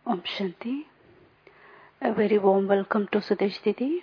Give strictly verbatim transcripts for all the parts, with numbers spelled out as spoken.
Om Shanti. A very warm welcome to Sudesh Didi.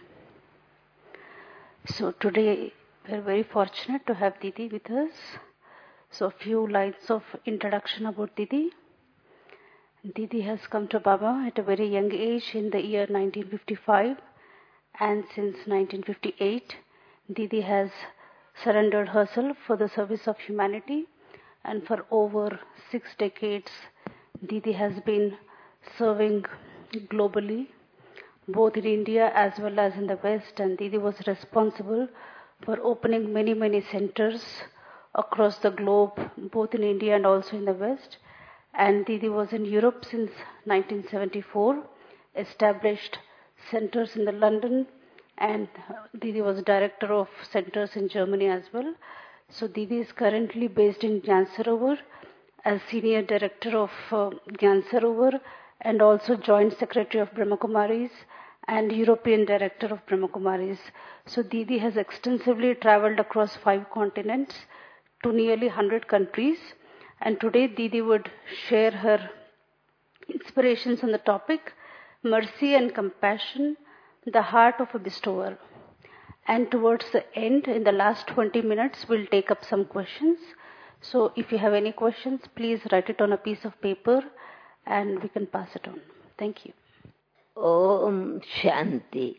So today we are very fortunate to have Didi with us. So a few lines of introduction about Didi. Didi has come to Baba at a very young age in the year nineteen fifty-five, and since nineteen fifty-eight Didi has surrendered herself for the service of humanity, and for over six decades Didi has been serving globally, both in India as well as in the West, and Didi was responsible for opening many, many centers across the globe, both in India and also in the West. And Didi was in Europe since nineteen seventy-four, established centers in the London, and Didi was director of centers in Germany as well. So Didi is currently based in Gyan Sarovar as senior director of uh, Gyan Sarovar, and also joint secretary of Brahma Kumaris and European director of Brahma Kumaris. So Didi has extensively traveled across five continents to nearly one hundred countries. And today Didi would share her inspirations on the topic, Mercy and Compassion, the Heart of a Bestower. And towards the end, in the last twenty minutes, we'll take up some questions. So if you have any questions, please write it on a piece of paper and we can pass it on. Thank you. Om Shanti.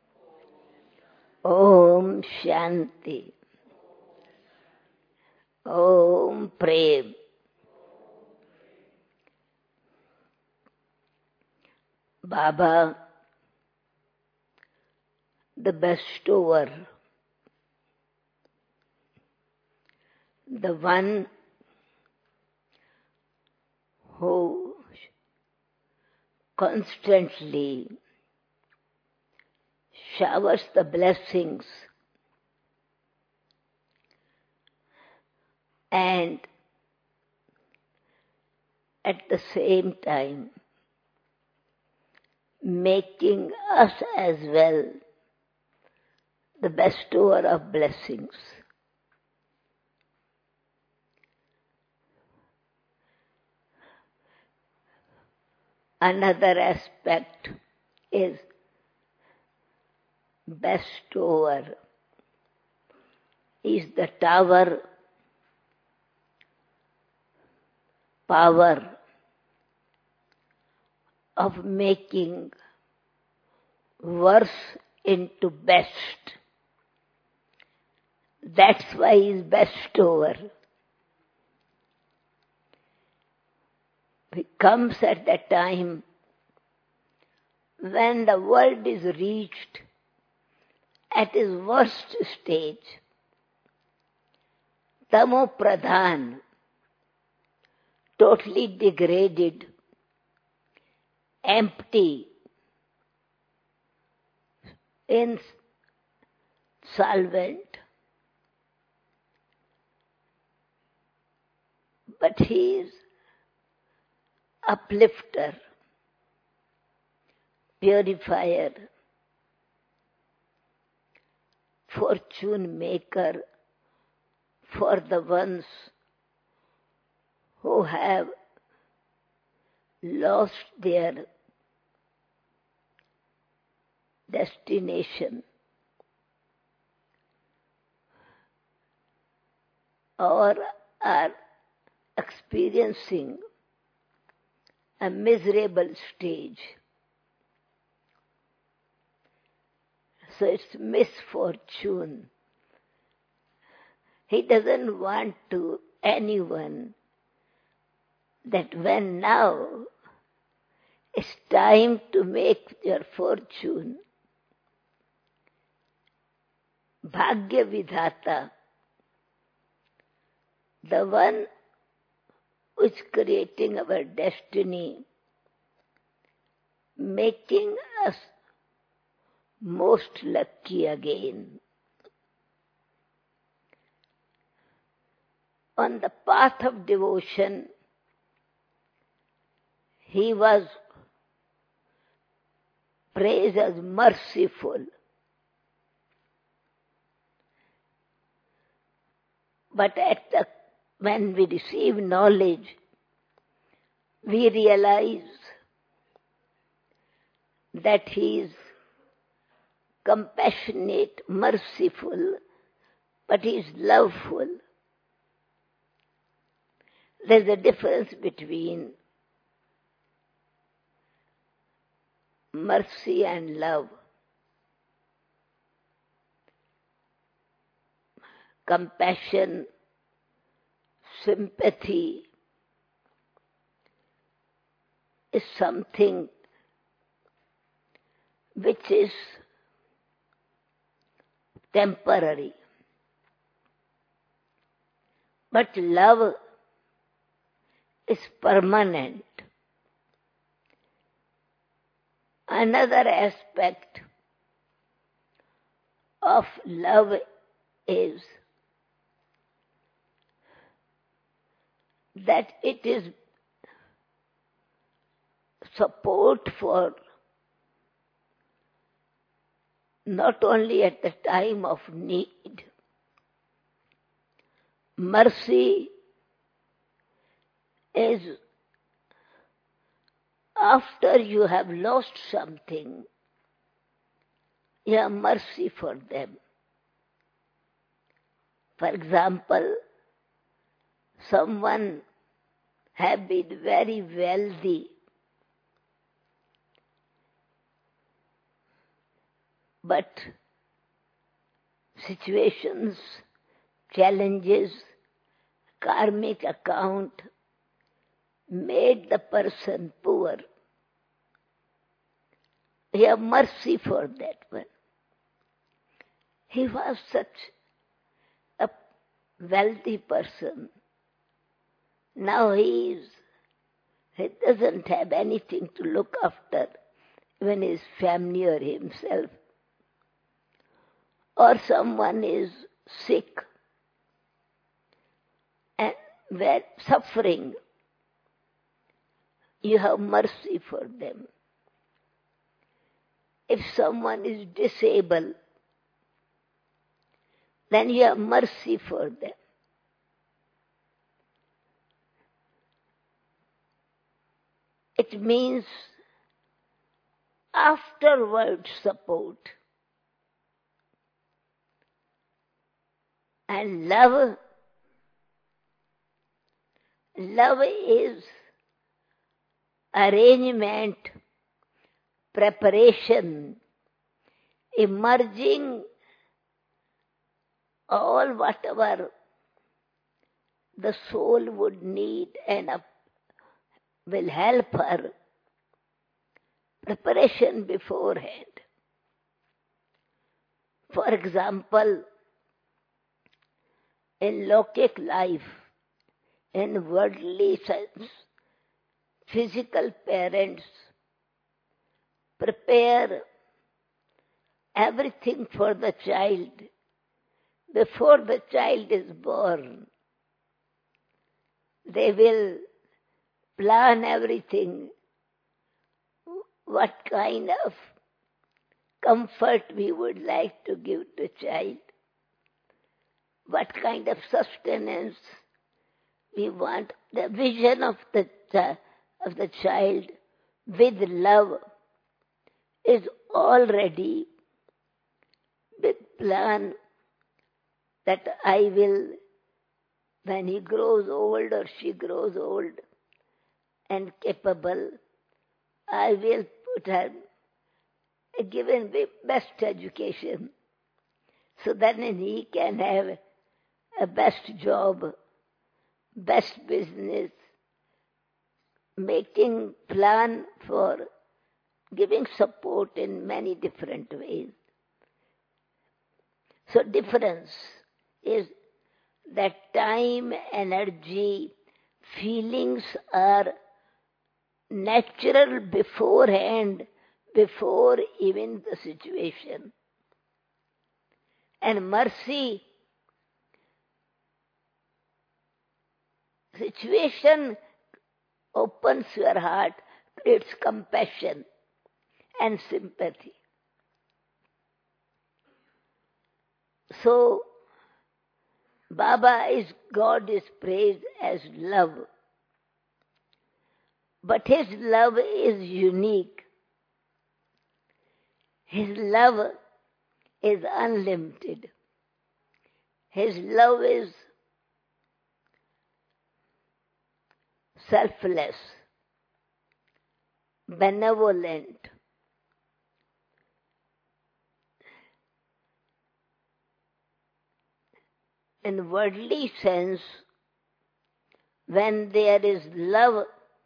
Om Shanti. Om Prem. Baba, the bestower, the one who constantly showers the blessings and at the same time making us as well the bestower of blessings. Another aspect is bestower is the tower power of making worse into best. That's why he's bestower. He comes at the time when the world is reached at its worst stage. Tamo Pradhan, totally degraded, empty, insolvent. But he is uplifter, purifier, fortune maker for the ones who have lost their destination or are experiencing a miserable stage. So it's misfortune. He doesn't want to anyone that when now it's time to make your fortune, Bhagya Vidhata, the one who is creating our destiny, making us most lucky again. On the path of devotion, he was praised as merciful. But at the, when we receive knowledge, we realize that he is compassionate, merciful, but he is loveful. There's a difference between mercy and love. Compassion, sympathy is something which is temporary. But love is permanent. Another aspect of love is that it is support for not only at the time of need. Mercy is after you have lost something, you have mercy for them. For example, someone have been very wealthy, but situations, challenges, karmic account made the person poor. You have mercy for that one. He was such a wealthy person. Now he is, he doesn't have anything to look after, even his family or himself. Or someone is sick and were suffering. You have mercy for them. If someone is disabled, then you have mercy for them. It means afterward support. And love, love is arrangement, preparation, emerging all whatever the soul would need and will help her. Preparation beforehand. For example, in lokic life, in worldly sense, physical parents prepare everything for the child before the child is born. They will plan everything, what kind of comfort we would like to give to child, what kind of sustenance we want. The vision of the of the child with love is already with plan that I will, when he grows old or she grows old and capable, I will put her, give him the best education so that he can have a best job, best business, making plan for giving support in many different ways. So difference is that time, energy, feelings are natural beforehand, before even the situation. And mercy, situation opens your heart, creates compassion and sympathy. So, Baba is, God is praised as love. But his love is unique. His love is unlimited. His love is selfless, benevolent. In worldly sense, when there is love,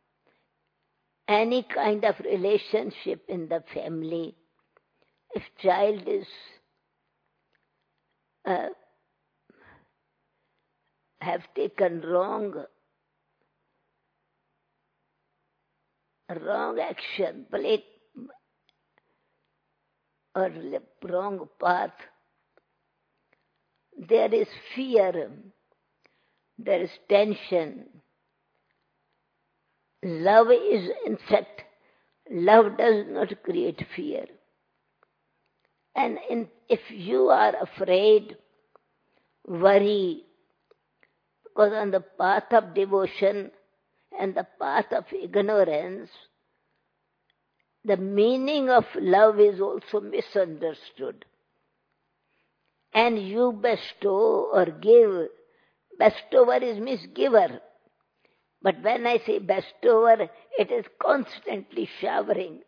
any kind of relationship in the family, if child is uh, have taken wrong wrong action, play, or wrong path, there is fear, there is tension. Love is, in fact, love does not create fear. And in, if you are afraid, worry, because on the path of devotion and the path of ignorance, the meaning of love is also misunderstood. And you bestow or give, bestower is means giver. But when I say bestower, it is constantly showering,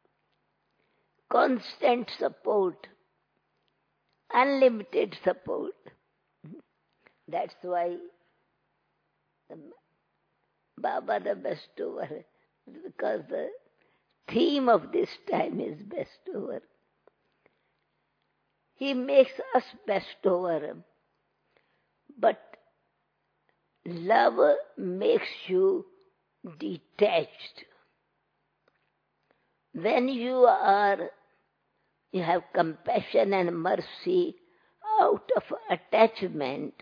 constant support, unlimited support. That's why the Baba the bestower, because the theme of this time is bestower. He makes us bestower, but love makes you detached. When you are, you have compassion and mercy out of attachment,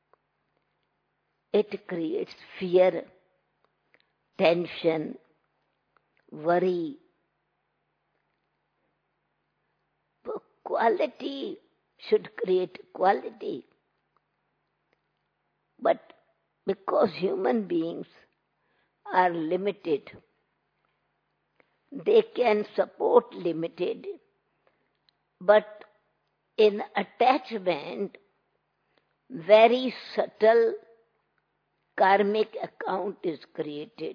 it creates fear, tension, worry. Quality should create quality. But because human beings are limited, they can support limited, but in attachment, very subtle karmic account is created.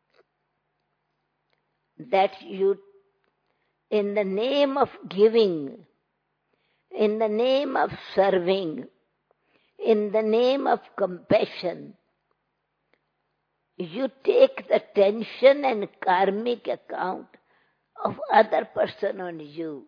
That you, in the name of giving, in the name of serving, in the name of compassion, you take the tension and karmic account of other person on you.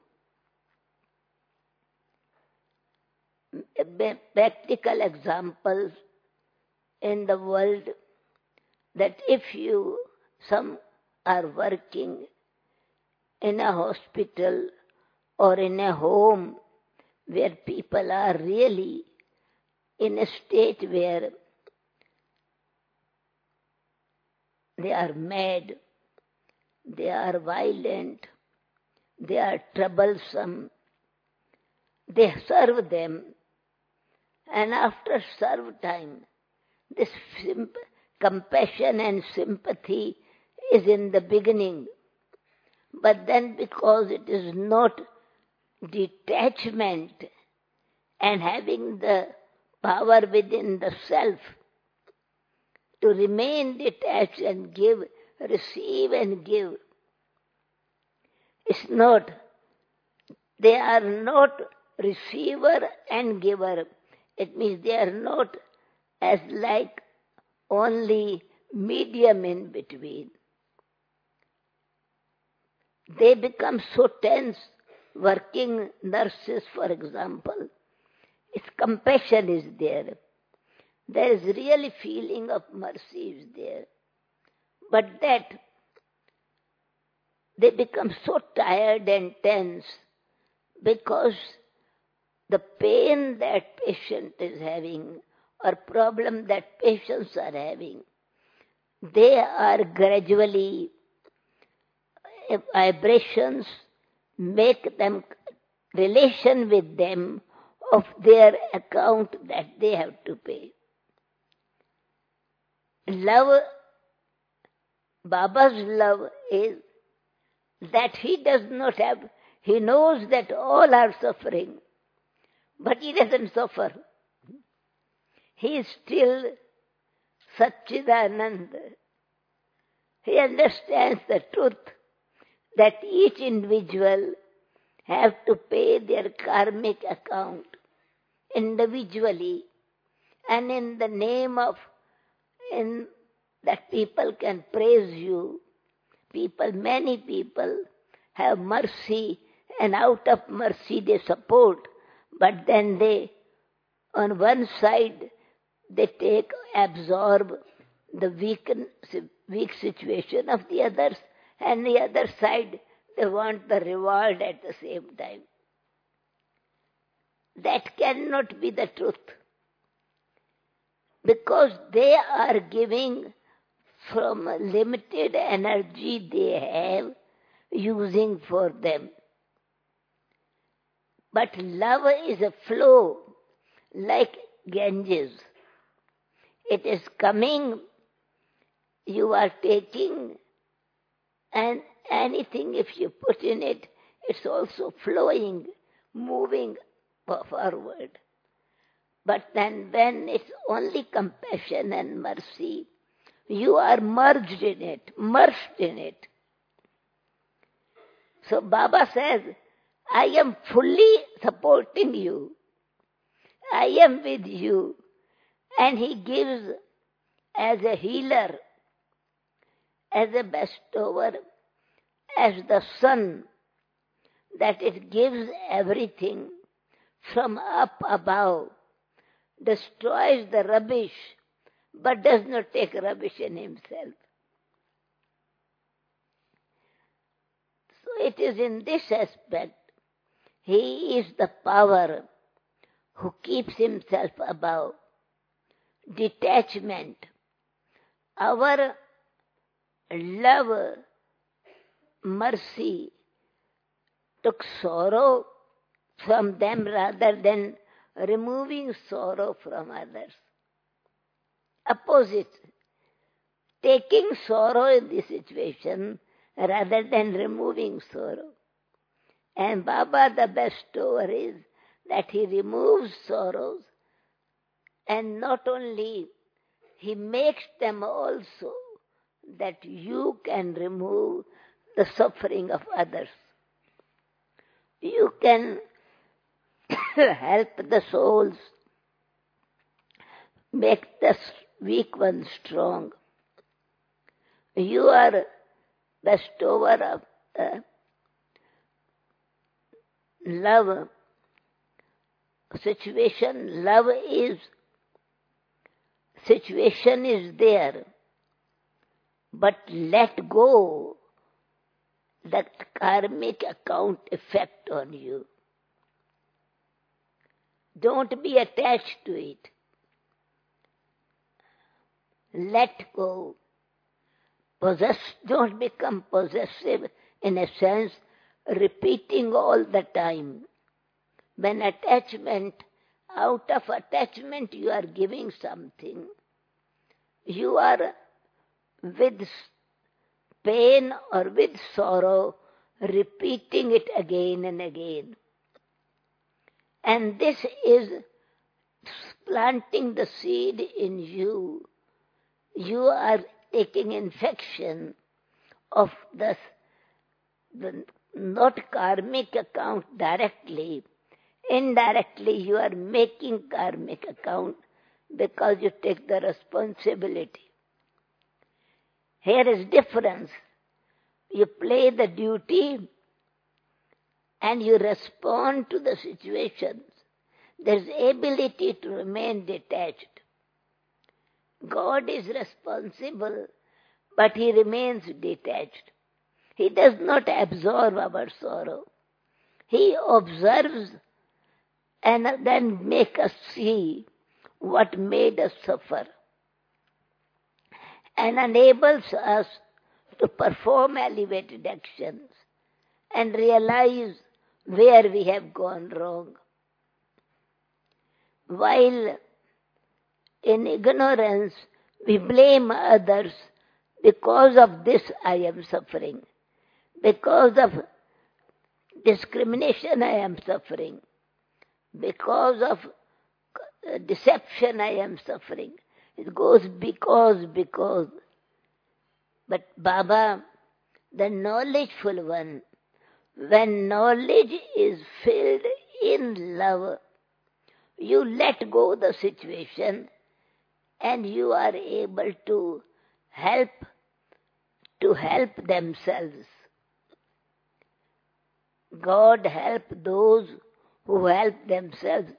Practical examples in the world, that if you, some are working in a hospital or in a home where people are really in a state where they are mad, they are violent, they are troublesome, they serve them, and after serve time, this simp- compassion and sympathy is in the beginning. But then because it is not detachment and having the power within the self to remain detached and give, receive and give, it's not, they are not receiver and giver. It means they are not as like only medium in between. They become so tense, working nurses, for example. Its compassion is there. There is really feeling of mercy is there. But that they become so tired and tense because the pain that patient is having or problem that patients are having, they are gradually, vibrations make them, relation with them of their account that they have to pay. Love, Baba's love is that he does not have, He knows that all are suffering, but he doesn't suffer. He is still Satchidanand. He understands the truth that each individual have to pay their karmic account individually, and in the name of in that people can praise you. People, many people have mercy, and out of mercy they support, but then they, on one side, they take, absorb the weak, weak situation of the others, and the other side, they want the reward at the same time. That cannot be the truth, because they are giving from limited energy they have, using for them. But love is a flow like Ganges. It is coming, you are taking, and anything if you put in it, it's also flowing, moving forward. But then when it's only compassion and mercy, you are merged in it, merged in it. So Baba says, I am fully supporting you. I am with you. And he gives as a healer, as a bestower, as the sun, that it gives everything from up above, destroys the rubbish, but does not take rubbish in himself. So it is in this aspect, he is the power who keeps himself above. Detachment. Our love, mercy, took sorrow from them rather than removing sorrow from others. Opposite. Taking sorrow in this situation rather than removing sorrow. And Baba, the bestower, is that he removes sorrows, and not only he makes them also that you can remove the suffering of others. You can help the souls, make the weak ones strong. You are bestower of uh, love. Situation, love is, situation is there, but let go that karmic account effect on you. Don't be attached to it. Let go. Possess, don't become possessive in a sense, repeating all the time. When attachment, out of attachment you are giving something, you are with pain or with sorrow repeating it again and again. And this is planting the seed in you. You are taking infection of the, the not karmic account directly. Indirectly you are making karmic account because you take the responsibility. Here is difference. You play the duty and you respond to the situations. There is ability to remain detached. God is responsible, but he remains detached. He does not absorb our sorrow. He observes and then make us see what made us suffer, and enables us to perform elevated actions and realize where we have gone wrong. While in ignorance we blame others, because of this I am suffering, because of discrimination I am suffering. Because of deception I am suffering. It goes because, because. But Baba, the knowledgeful one, when knowledge is filled in love, you let go the situation and you are able to help, to help themselves. God help those who help themselves.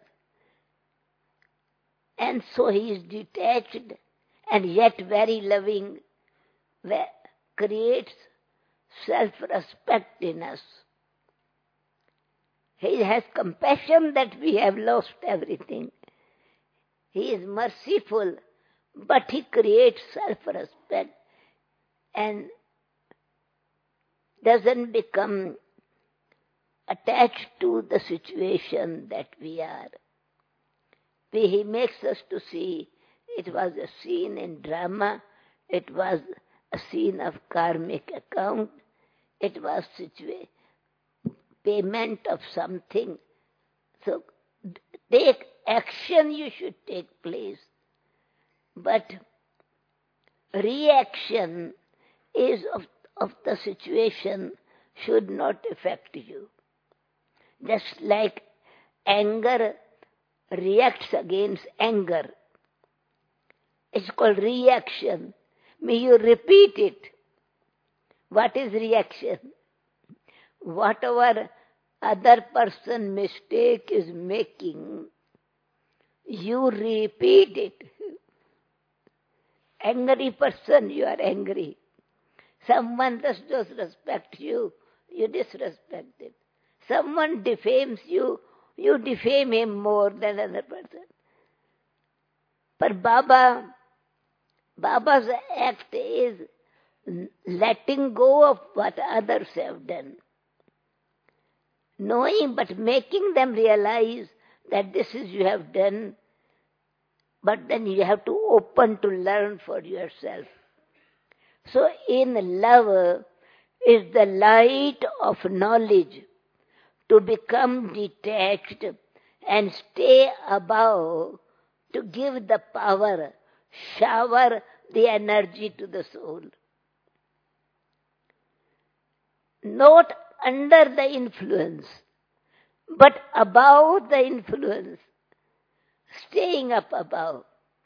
And so he is detached and yet very loving, creates self-respect in us. He has compassion that we have lost everything. He is merciful, but he creates self-respect and doesn't become attached to the situation that we are. He makes us to see it was a scene in drama, it was a scene of karmic account, it was situa- payment of something. So take action, you should take place. But reaction is of, of the situation should not affect you. Just like anger reacts against anger. It's called reaction. May you repeat it. What is reaction? Whatever other person mistake is making, you repeat it. Angry person, you are angry. Someone does not respect you, you disrespect it. Someone defames you, you defame him more than another person. But Baba, Baba's act is letting go of what others have done. Knowing but making them realize that this is you have done, but then you have to open to learn for yourself. So in love is the light of knowledge to become detached and stay above, to give the power, shower the energy to the soul. Not under the influence, but above the influence, staying up above.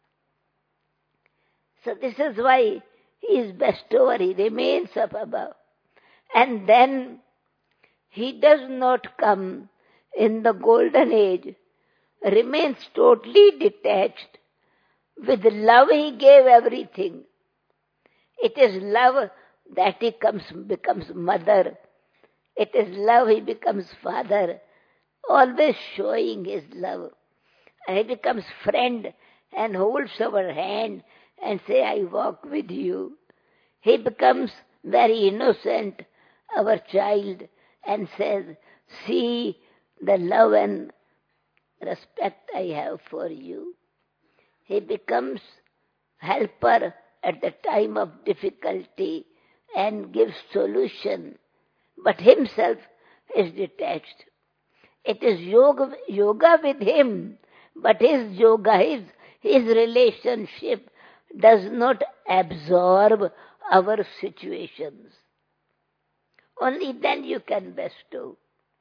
So this is why he is bestower, he remains up above. And then he does not come in the golden age, remains totally detached. With love he gave everything. It is love that he comes, becomes mother. It is love he becomes father, always showing his love. And he becomes friend and holds our hand and say, I walk with you. He becomes very innocent, our child, and says, see the love and respect I have for you. He becomes helper at the time of difficulty and gives solution, but himself is detached. It is yoga, yoga with him, but his yoga, his, his relationship does not absorb our situations. Only then you can bestow.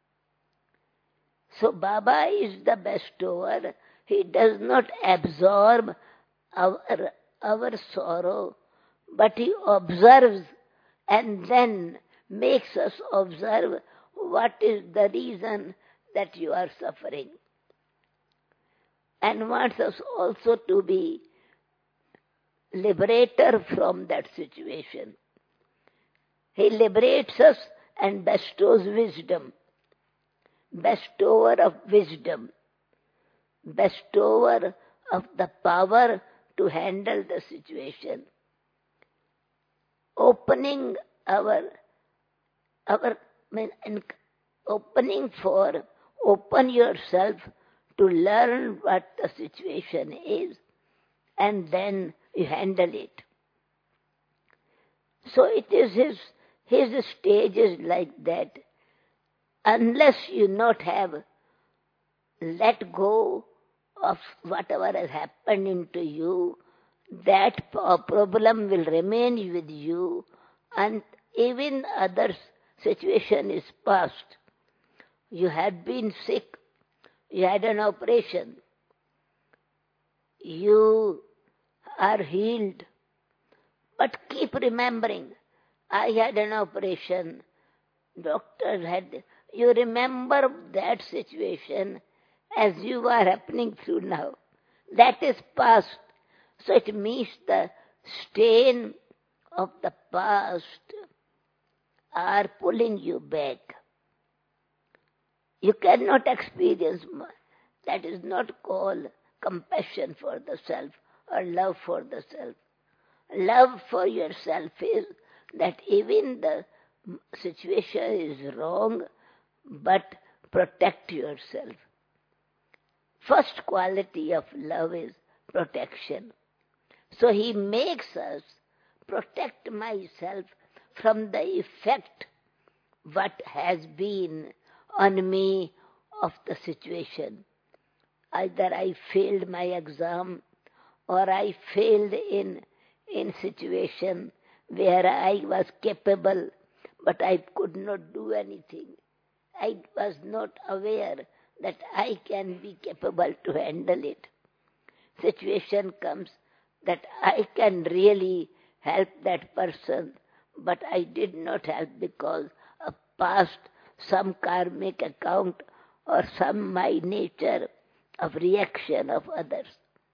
So Baba is the bestower. He does not absorb our, our sorrow, but he observes and then makes us observe what is the reason that you are suffering. And wants us also to be liberator from that situation. He liberates us and bestows wisdom. Bestower of wisdom. Bestower of the power to handle the situation. Opening our, our opening for, open yourself to learn what the situation is, and then you handle it. So it is his, his stage is like that. unless you not have let go of whatever has happened into you, that problem will remain with you, and even other situation is past. You had been sick, you had an operation, you are healed, but keep remembering, I had an operation, doctor had, you remember that situation as you are happening through now. That is past. So it means the stain of the past are pulling you back. You cannot experience more. That is not called compassion for the self or love for the self. Love for yourself is that even the situation is wrong, but protect yourself. First quality of love is protection. So he makes us protect myself from the effect what has been on me of the situation. Either I failed my exam or I failed in in situation where I was capable but I could not do anything. I was not aware that I can be capable to handle it. Situation comes that I can really help that person, but I did not help because of past some karmic account or some my nature of reaction of others.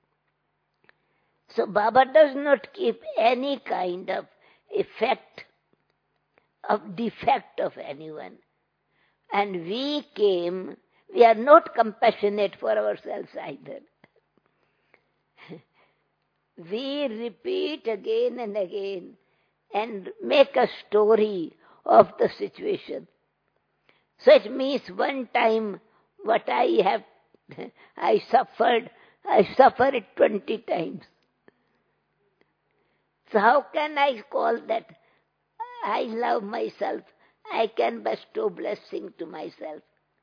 So Baba does not keep any kind of effect of defect of anyone. And we came, we are not compassionate for ourselves either. We repeat again and again and make a story of the situation. So it means one time what I have, I suffered, I suffer it twenty times. So how can I call that I love myself? I can bestow blessing to myself.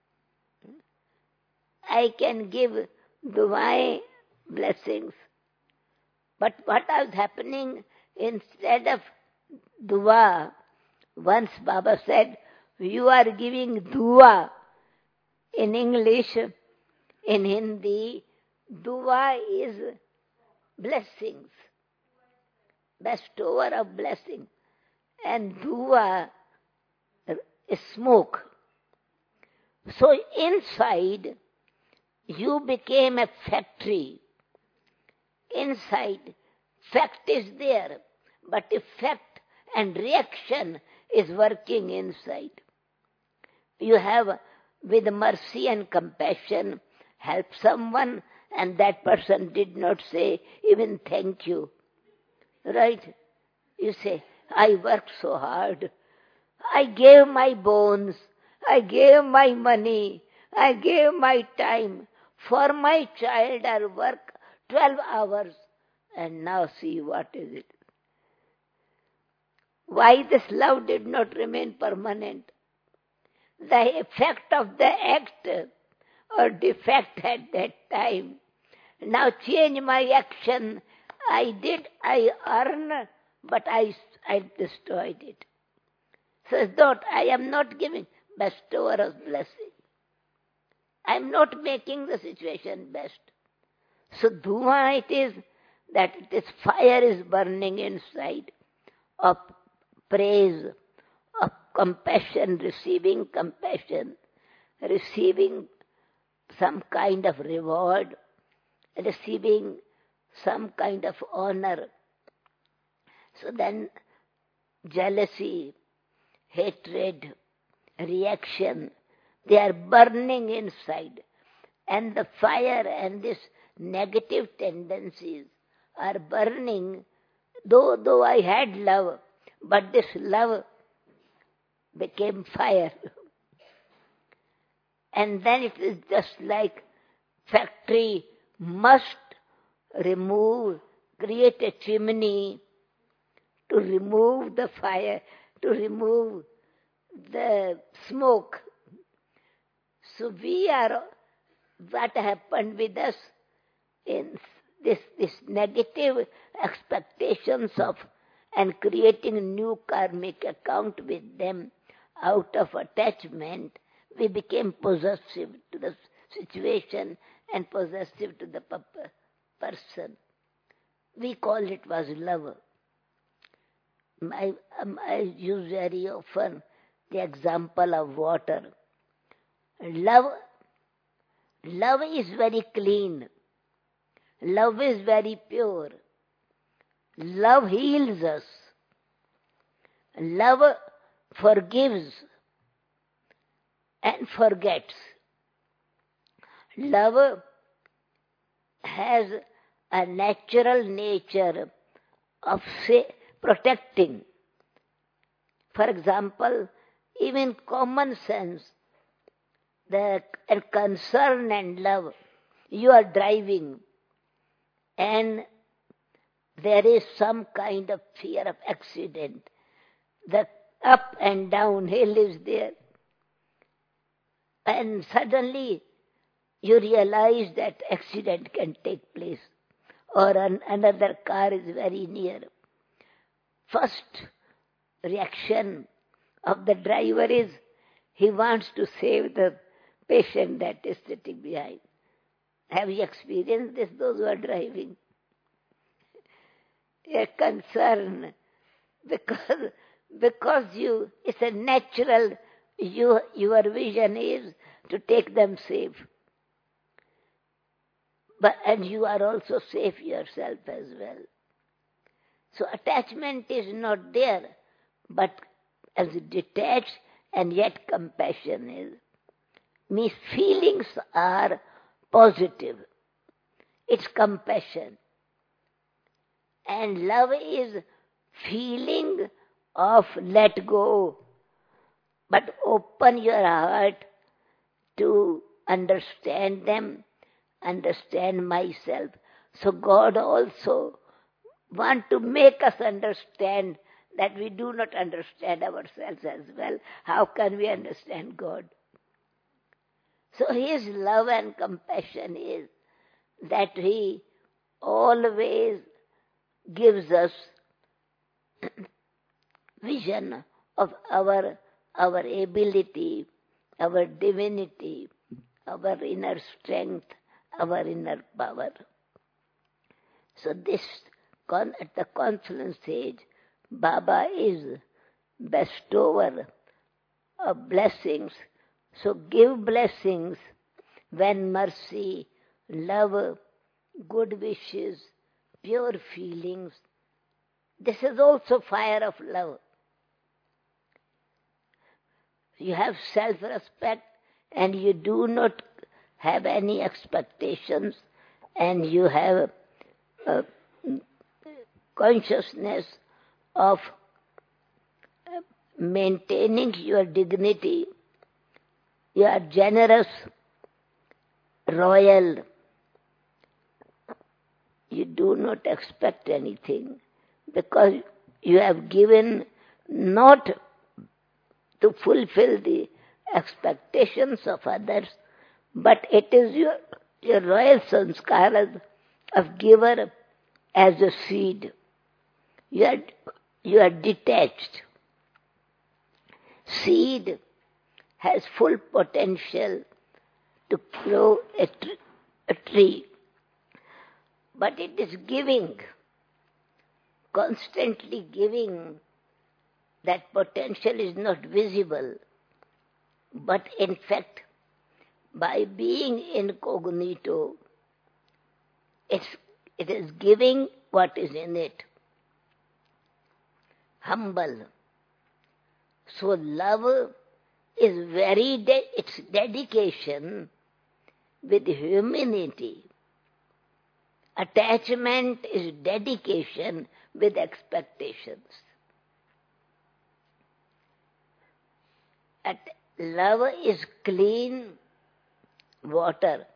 I can give divine blessings. But what was happening instead of dua? Once Baba said, you are giving dua. In English, in Hindi, dua is blessings, bestower of blessing. And dua is smoke. So inside, you became a factory. Inside, fact is there, but effect and reaction is working inside. You have, with mercy and compassion, help someone, and that person did not say even thank you. Right? You say, I worked so hard. I gave my bones. I gave my money. I gave my time. For my child I work twelve hours. And now see what is it. Why this love did not remain permanent? The effect of the act or defect at that time. Now change my action. I did, I earn, but I, I destroyed it. So not, I am not giving bestower of blessing. I am not making the situation best. So dua it is that this fire is burning inside of praise, of compassion, receiving compassion, receiving some kind of reward, receiving some kind of honor. So then jealousy, hatred, reaction, they are burning inside. And the fire and this negative tendencies are burning, though, though I had love, but this love became fire. And then it is just like factory must remove, create a chimney to remove the fire, to remove the smoke. So we are, what happened with us in this, this negative expectations of and creating a new karmic account with them out of attachment, we became possessive to the situation and possessive to the person. We call it was love. I, um, I use very often the example of water. Love, love is very clean. Love is very pure. Love heals us. Love forgives and forgets. Love has a natural nature of say, protecting. For example, even common sense, the concern and love. You are driving and there is some kind of fear of accident. The up and down hill is there. And suddenly you realize that accident can take place or an, another car is very near. First reaction of the driver is he wants to save the patient that is sitting behind. Have you experienced this, those who are driving? A concern because because you it's a natural you your vision is to take them safe. But and you are also safe yourself as well. So attachment is not there, but as detached and yet compassion is. Means feelings are positive. It's compassion. And love is feeling of let go, but open your heart to understand them, understand myself. So God also wants to make us understand that we do not understand ourselves as well. How can we understand God? So His love and compassion is that He always gives us vision of our, our ability, our divinity, our inner strength, our inner power. So this, at the confluence stage, Baba is bestower of blessings. So give blessings when mercy, love, good wishes, pure feelings. This is also fire of love. You have self-respect and you do not have any expectations and you have a consciousness of maintaining your dignity. You are generous, royal. You do not expect anything because you have given not to fulfill the expectations of others, but it is your, your royal sanskar of giver as a seed. You are, you are detached. Seed has full potential to grow a, tr- a tree, but it is giving, constantly giving. That potential is not visible, but in fact, by being incognito, it's, it is giving what is in it. Humble. So love is very, de- it's dedication with humanity. Attachment is dedication with expectations. At love is clean water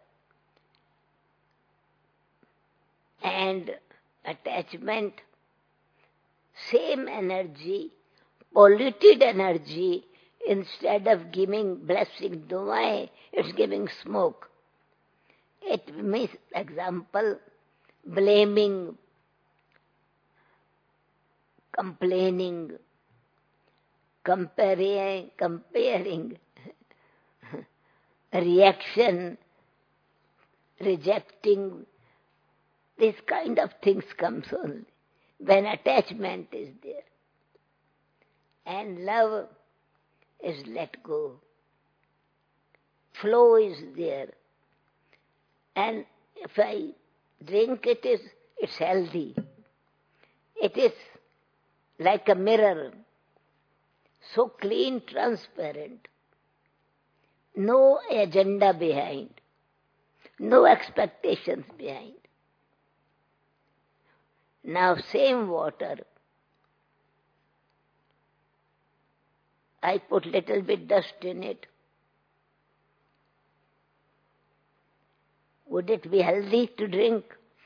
and attachment, same energy, polluted energy instead of giving blessing, du'aएं, it's giving smoke. It means, example, blaming, complaining, comparing, comparing, reaction, rejecting. This kind of things comes only when attachment is there. And love is let go. Flow is there. And if I drink it, is it's healthy. It is like a mirror, so clean, transparent. No agenda behind. No expectations behind. Now same water, I put little bit dust in it. Would it be healthy to drink?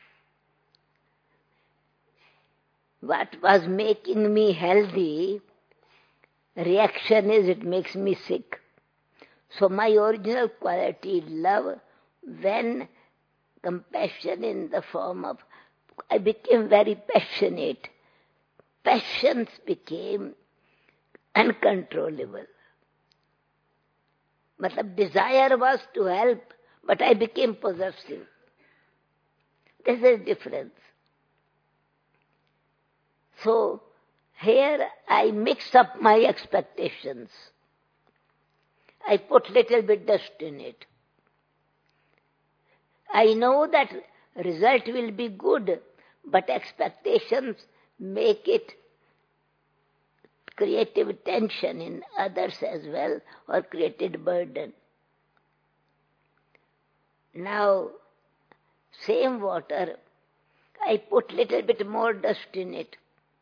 What was making me healthy, reaction is it makes me sick. So my original quality, love, when compassion in the form of, I became very passionate. Passions became uncontrollable. Matlab, desire was to help, but I became possessive. This is difference. So, here I mix up my expectations. I put little bit dust in it. I know that result will be good, but expectations make it creative tension in others as well, or created burden. Now, same water, I put little bit more dust in it.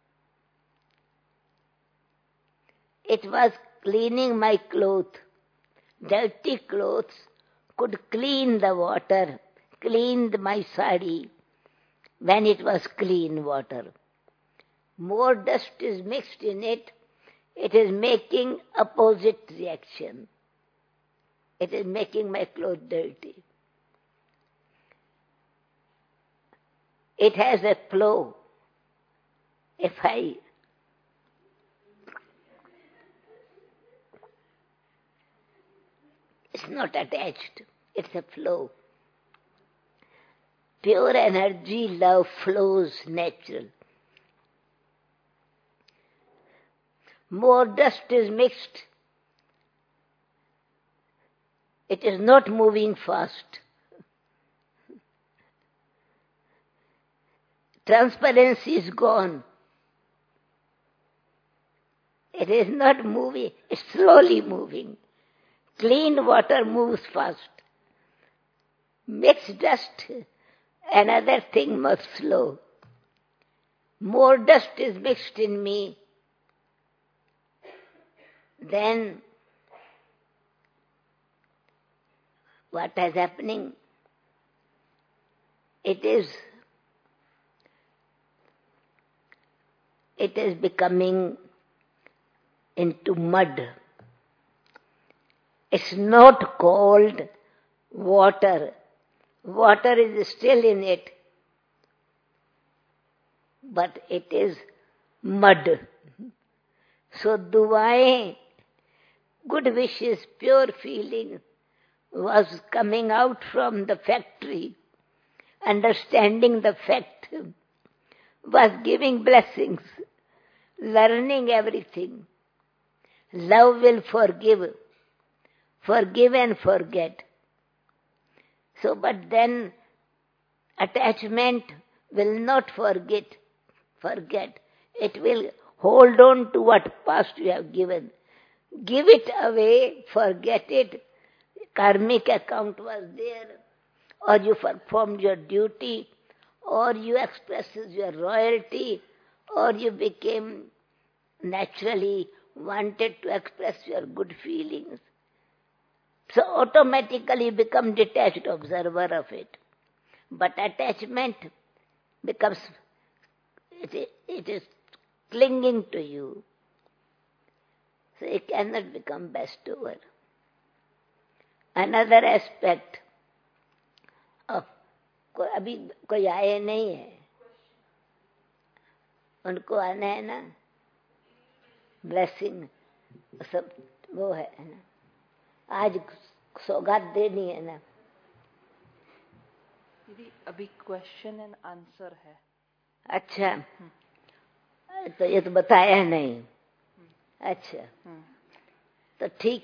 It was cleaning my cloth. Dirty clothes could clean the water, cleaned my sari when it was clean water. More dust is mixed in it, it is making opposite reaction. It is making my clothes dirty. It has a flow. If I It's not attached, it's a flow. Pure energy, love flows natural. More dust is mixed. It is not moving fast. Transparency is gone. It is not moving, it's slowly moving. Clean water moves fast. Mixed dust, another thing must slow. More dust is mixed in me. Then what is happening? It is it is becoming into mud. It's not called water. Water is still in it, but it is mud. So du'aएं, good wishes, pure feeling was coming out from the factory, understanding the fact, was giving blessings, learning everything. Love will forgive. Forgive and forget. So, but then attachment will not forget, forget. It will hold on to what past you have given. Give it away, forget it. Karmic account was there, or you performed your duty, or you expressed your royalty, or you became naturally wanted to express your good feelings. So automatically you become detached observer of it. But attachment becomes, it is, it is clinging to you. So he cannot become bestower. Another aspect of को अभी कोई आए नहीं है, उनको आना है ना, ब्लेसिंग सब वो है ना, आज सौगात देनी है ना। अभी क्वेश्चन एंड आंसर है। अच्छा, तो ये तो बताया नहीं। अच्छा, तो ठीक।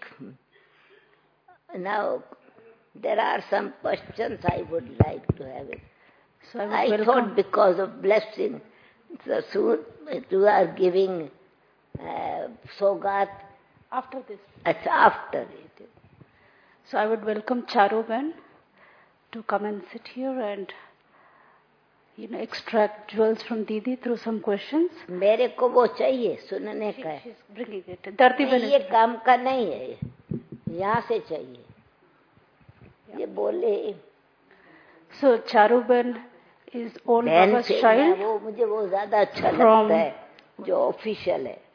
Now there are some questions I would like to have it. So I, I thought because of blessing, so soon you are giving uh, Sogat. After this. It's after it. So I would welcome Charuban to come and sit here and, you know, extract jewels from Didi through some questions. मेरे को वो चाहिए सुनने का है। She's bringing it. Darti ये काम का नहीं है, यहाँ से चाहिए। ये बोले। So Charuban is old Baba's child. वो मुझे वो ज़्यादा अच्छा लगता है जो ऑफिशियल है।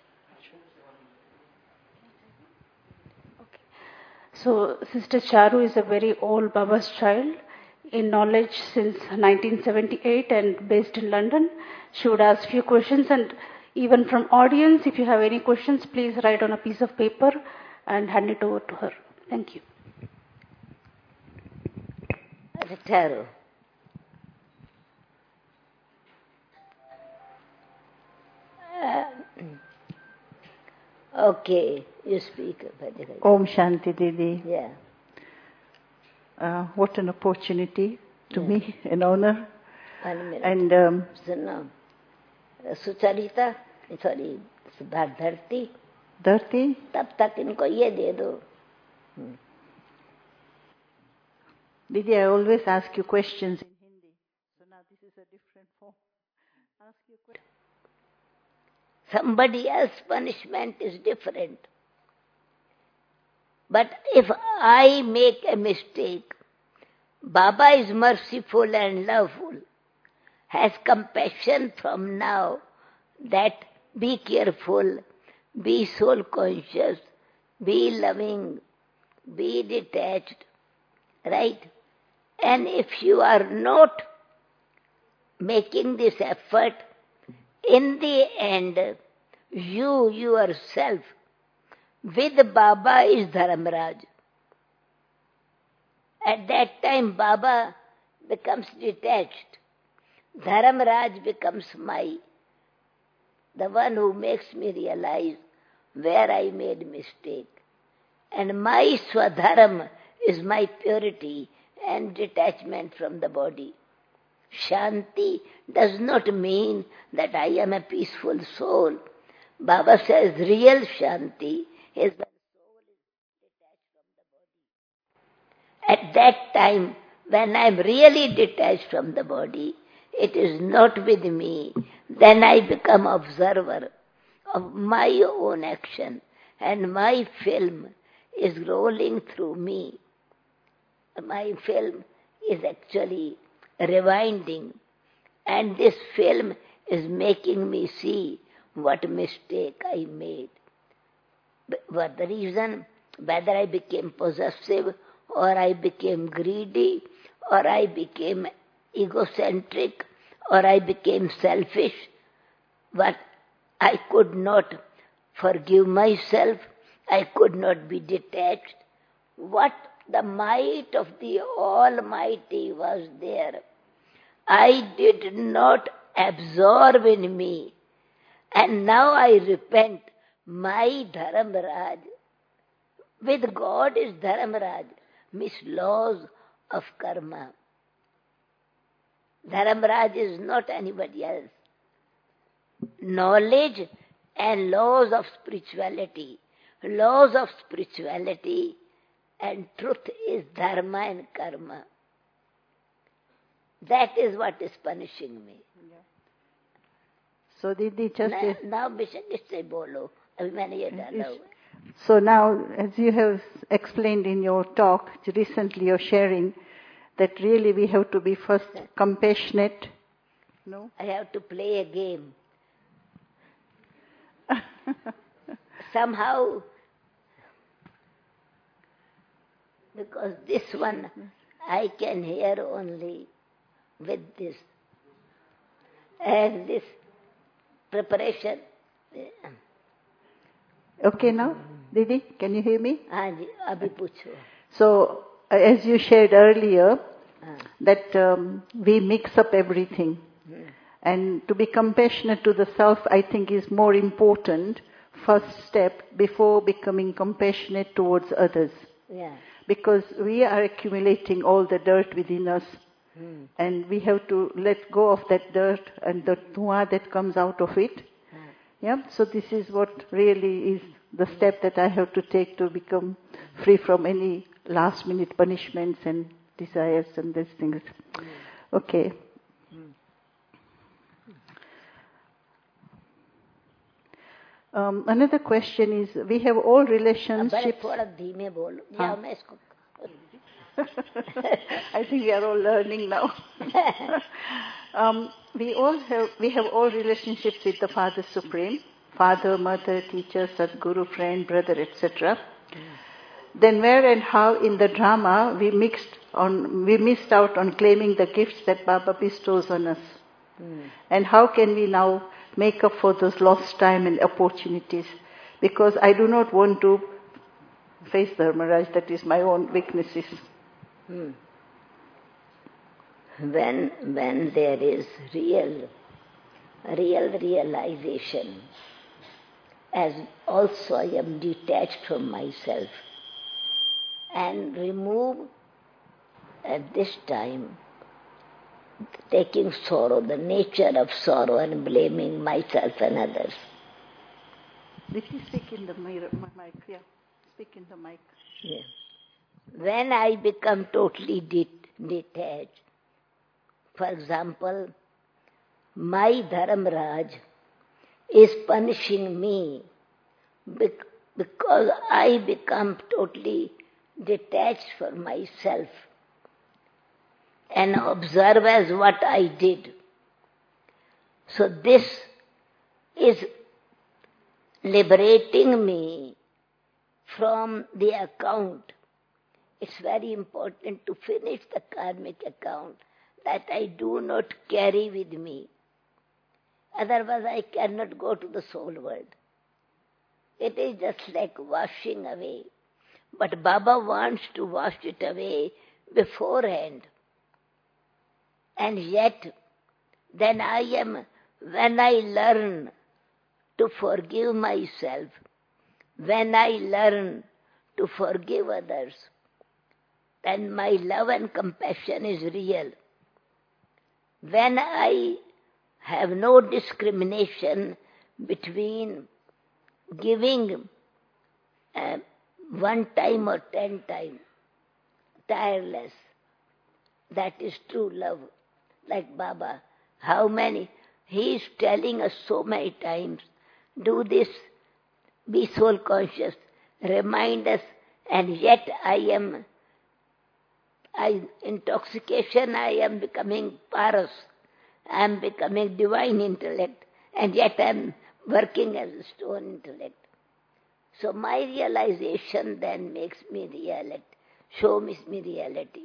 So Sister Charu is a very old Baba's child, in knowledge since nineteen seventy-eight and based in London. She would ask few questions, and even from audience, if you have any questions, please write on a piece of paper and hand it over to her. Thank you. Charu. Uh, okay, you speak. Om Shanti Didi. Yeah. Uh, what an opportunity to yeah. me, an honor. One minute. And um, so, no. Sucharita, sorry, Dharti. Dharti. तब तक इनको ये दे दो. Didi, I always ask you questions in Hindi. So now this is a different form. Ask you questions. Somebody else's punishment is different. But if I make a mistake, Baba is merciful and loveful, has compassion from now that be careful, be soul conscious, be loving, be detached, right? And if you are not making this effort, in the end, you yourself with Baba is Dharamraj. At that time, Baba becomes detached. Dharamraj becomes my, the one who makes me realize where I made mistake. And my Swadharam is my purity and detachment from the body. Shanti does not mean that I am a peaceful soul. Baba says real Shanti is when soul is detached from the body. At that time, when I am really detached from the body, it is not with me. Then I become observer of my own action, and my film is rolling through me. My film is actually rewinding, and this film is making me see what mistake I made. What the reason, whether I became possessive, or I became greedy, or I became egocentric, or I became selfish, but I could not forgive myself, I could not be detached. What the might of the Almighty was there, I did not absorb in me, and now I repent. My Dharamraj, with God is Dharamraj, means laws of karma. Dharamraj is not anybody else. Knowledge and laws of spirituality. Laws of spirituality and truth is dharma and karma. That is what is punishing me. Yeah. So Didi, just now Bishan bolo. So now, as you have explained in your talk, recently you're sharing that really we have to be first compassionate. No? I have to play a game. Somehow Because this one I can hear only with this. And this preparation. Okay now? Didi, can you hear me? हाँ जी, अभी पूछो. So, uh, as you shared earlier, that um, we mix up everything. Hmm. And to be compassionate to the self, I think, is more important, first step, before becoming compassionate towards others. Yeah. Because we are accumulating all the dirt within us. Hmm. And we have to let go of that dirt and the dhua that comes out of it. Hmm. Yeah. So this is what really is the step that I have to take to become free from any last minute punishments and desires and these things. Okay. Um, another question is, we have all relationships. थोड़ा धीमे बोलो. जाओ मैं इसको. I think we are all learning now. um, we all have we have all relationships with the Father Supreme, father, mother, teacher, Sadguru, friend, brother, et cetera. Mm. Then where and how in the drama we mixed on we missed out on claiming the gifts that Baba bestows on us, mm. and how can we now make up for those lost time and opportunities? Because I do not want to face Dharma Raj, that is my own weaknesses. Hmm. When when there is real, real realization, as also I am detached from myself, and remove at this time taking sorrow, the nature of sorrow, and blaming myself and others. Did you speak in the mic? mic? Yeah, speak in the mic. Yeah. When I become totally det- detached, for example, my Dharmaraj is punishing me bec- because I become totally detached from myself and observe as what I did. So this is liberating me from the account. It's very important to finish the karmic account that I do not carry with me. Otherwise I cannot go to the soul world. It is just like washing away. But Baba wants to wash it away beforehand. And yet, then I am, when I learn to forgive myself, when I learn to forgive others, then my love and compassion is real. When I have no discrimination between giving uh, one time or ten times, tireless, that is true love. Like Baba, how many, he is telling us so many times, do this, be soul conscious, remind us, and yet I am I, intoxication, I am becoming paras, I am becoming divine intellect, and yet I am working as a stone intellect. So my realization then makes me reality, shows me reality.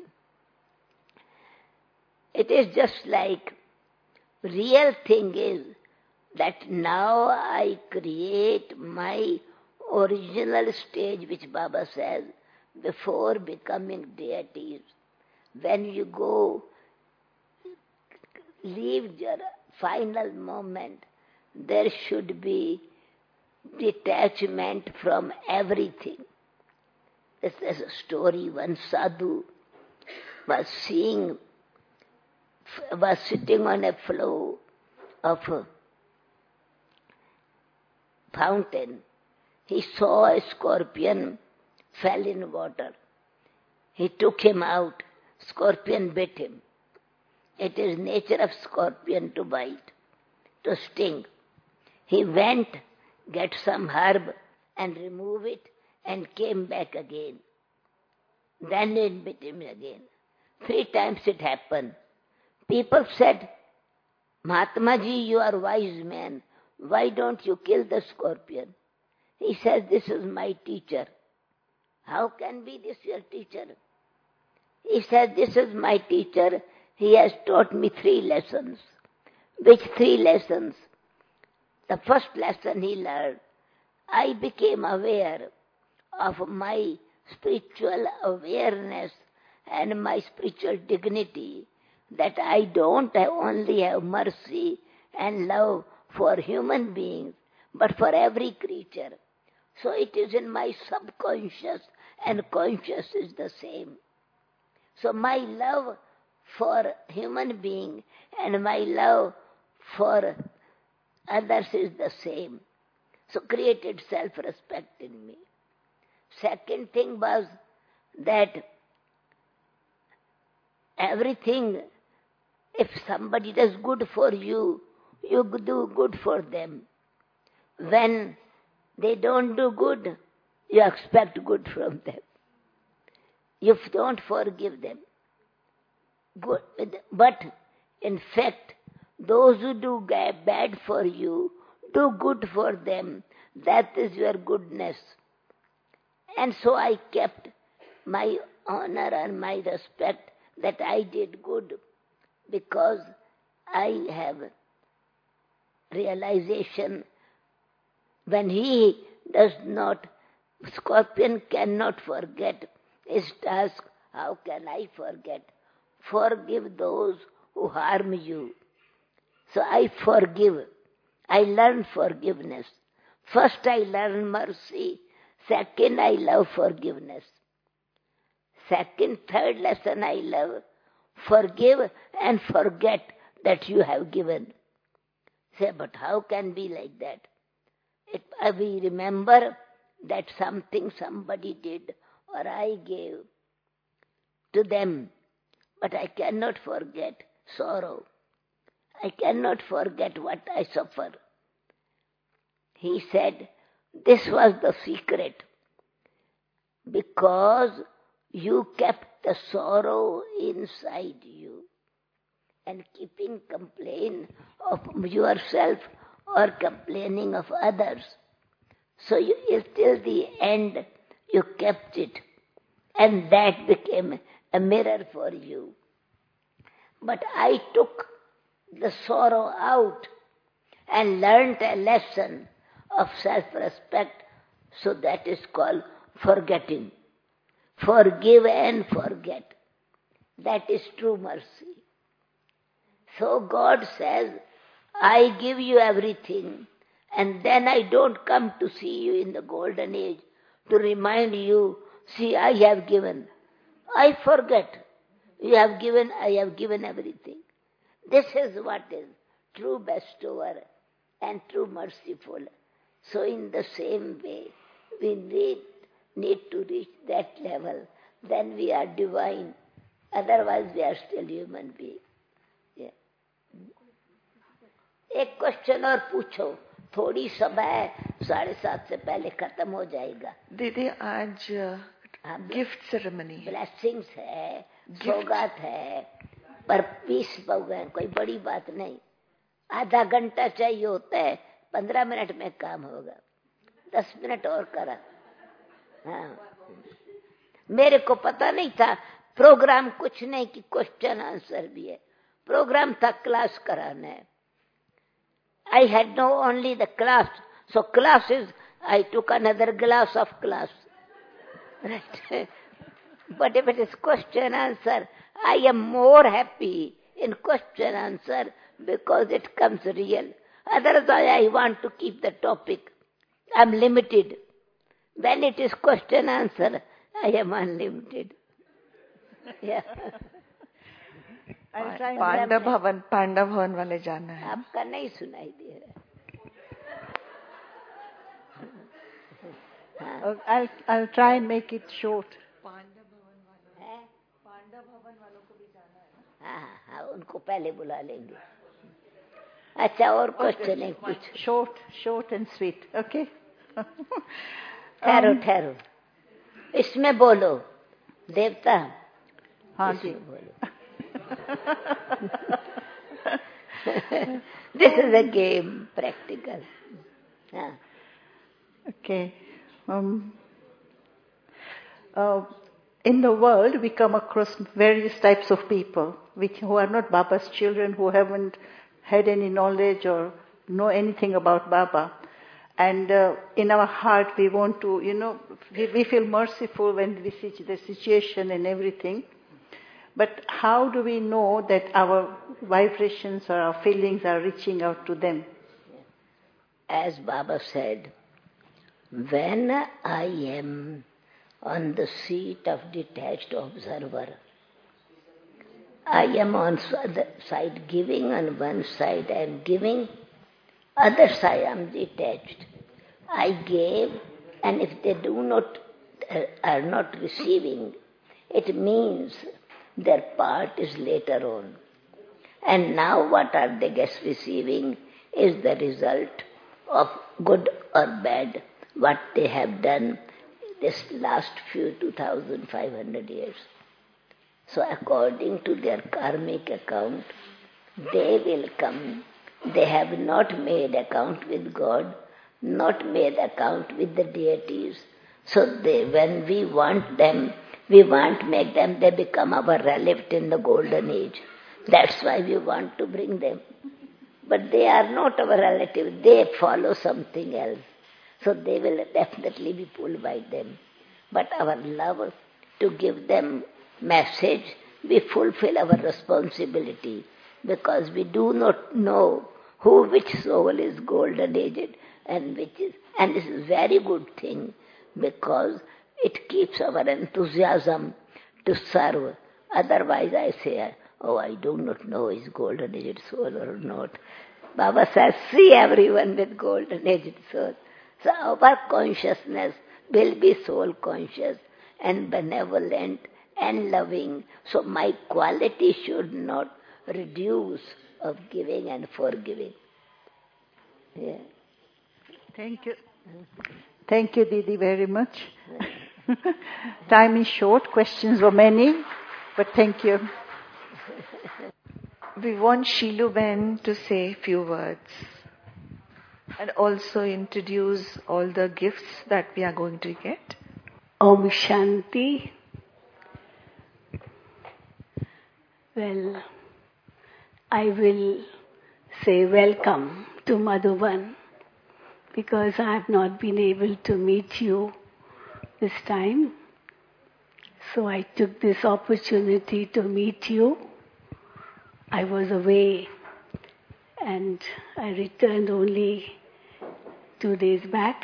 It is just like, real thing is that now I create my original stage, which Baba says, before becoming deities. When you go, leave your final moment, there should be detachment from everything. This is a story. One sadhu was seeing, was sitting on a flow of a fountain. He saw a scorpion fell in water. He took him out. Scorpion bit him. It is nature of scorpion to bite, to sting. He went, get some herb and remove it and came back again. Then it bit him again. Three times it happened. People said, Mahatma Ji, you are a wise man. Why don't you kill the scorpion? He says, this is my teacher. how can be this your teacher? He says, this is my teacher. He has taught me three lessons. Which three lessons? The first lesson he learned, I became aware of my spiritual awareness and my spiritual dignity, that I don't only have mercy and love for human beings, but for every creature. So it is in my subconscious and conscious is the same. So my love for human being and my love for others is the same. So created self-respect in me. Second thing was that everything, if somebody does good for you, you do good for them. When they don't do good, you expect good from them. You don't forgive them. Good. But in fact, those who do bad for you, do good for them. That is your goodness. And so I kept my honor and my respect that I did good, because I have realization when he does not, scorpion cannot forget his task, how can I forget? Forgive those who harm you. So I forgive. I learn forgiveness. First I learn mercy. Second I love forgiveness. Second, third lesson I love. Forgive and forget that you have given. Say, but how can be like that? It, uh, we remember that something somebody did or I gave to them, but I cannot forget sorrow. I cannot forget what I suffer. He said, this was the secret, because you kept the sorrow inside you and keeping complaint of yourself or complaining of others. So you, till the end you kept it, and that became a mirror for you. But I took the sorrow out and learnt a lesson of self-respect, so that is called forgetting. Forgive and forget. That is true mercy. So God says, I give you everything, and then I don't come to see you in the golden age to remind you, see, I have given. I forget. You have given, I have given everything. This is what is true bestower and true merciful. So in the same way, we need, need to reach that level. Then we are divine. Otherwise we are still human beings. Yeah. एक question और पूछो, थोड़ी सभा है, साढ़े सात से पहले खत्म हो जाएगा. दीदी आज गिफ्ट सेरेमनी, ब्लेसिंग्स है, सौगात है, पर पीस भगवान कोई बड़ी बात नहीं. आधा घंटा चाहिए होता है, पंद्रह मिनट में काम होगा. दस मिनट और करा. हाँ, मेरे को पता नहीं था प्रोग्राम कुछ नहीं कि क्वेश्चन आंसर भी है. प्रोग्राम था क्लास कराना है. I had no only the class, so classes, I took another glass of class. Right? But if it is question answer, I am more happy in question answer because it comes real. Otherwise I want to keep the topic. I am limited. When it is question answer, I am unlimited. Yeah. Pandav भवन पांडव भवन वाले जाना है. आपका नहीं सुनाई दे रहा. I'll I'll try and make it short. Pandav भवन वालों है, पांडव भवन वालों को भी जाना है. हाँ हाँ, उनको पहले बुला लेंगे. अच्छा, और क्वेश्चन है कुछ? Short, short and sweet. Okay. ठहरो ठहरो, इसमें बोलो देवता. हाँ जी. बोलो. This is a game, practical. Yeah. Okay. Um, uh, in the world we come across various types of people which, who are not Baba's children, who haven't had any knowledge or know anything about Baba. And uh, in our heart we want to, you know, we, we feel merciful when we see the situation and everything. But how do we know that our vibrations or our feelings are reaching out to them? As Baba said, when I am on the seat of detached observer, I am on the side giving, on one side I am giving, other side I am detached. I gave, and if they do not, uh, are not receiving, it means their part is later on. And now what are they just receiving is the result of good or bad, what they have done this last few two thousand five hundred years. So according to their karmic account, they will come. They have not made account with God, not made account with the deities. So they, when we want them, we want to make them, they become our relative in the golden age. That's why we want to bring them. But they are not our relative, they follow something else. So they will definitely be pulled by them. But our love to give them message, we fulfill our responsibility because we do not know who, which soul is golden aged and which is, and this is very good thing because it keeps our enthusiasm to serve. Otherwise I say, oh, I do not know is golden aged soul or not. Baba says, see everyone with golden aged soul. So our consciousness will be soul conscious and benevolent and loving. So my quality should not reduce of giving and forgiving. Yeah. Thank you. Thank you, Didi, very much. Time is short, questions were many, but thank you. We want Sheelu Ben to say a few words and also introduce all the gifts that we are going to get. Om Shanti. Well, I will say welcome to Madhuban because I have not been able to meet you this time. So I took this opportunity to meet you. I was away and I returned only two days back.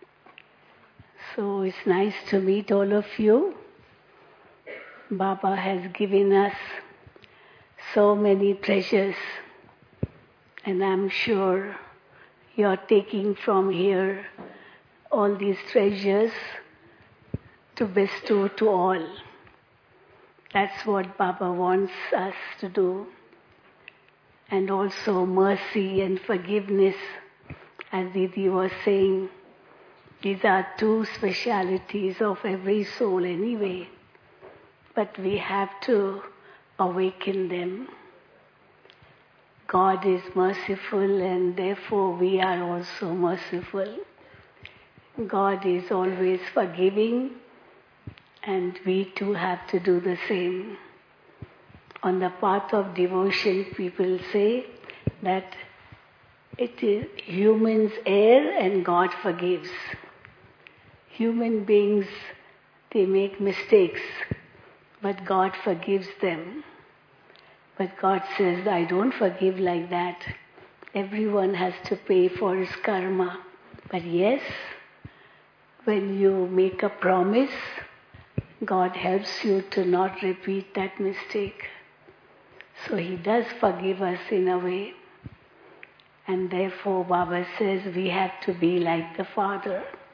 So it's nice to meet all of you. Baba has given us so many treasures, and I'm sure you're taking from here all these treasures to bestow to all. That's what Baba wants us to do. And also mercy and forgiveness, as Didi was saying, these are two specialities of every soul anyway. But we have to awaken them. God is merciful and therefore we are also merciful. God is always forgiving and we too have to do the same. On the path of devotion, people say that it is humans err and God forgives. Human beings, they make mistakes, but God forgives them. But God says, I don't forgive like that. Everyone has to pay for his karma. But yes, when you make a promise, God helps you to not repeat that mistake. So He does forgive us in a way. And therefore Baba says we have to be like the Father.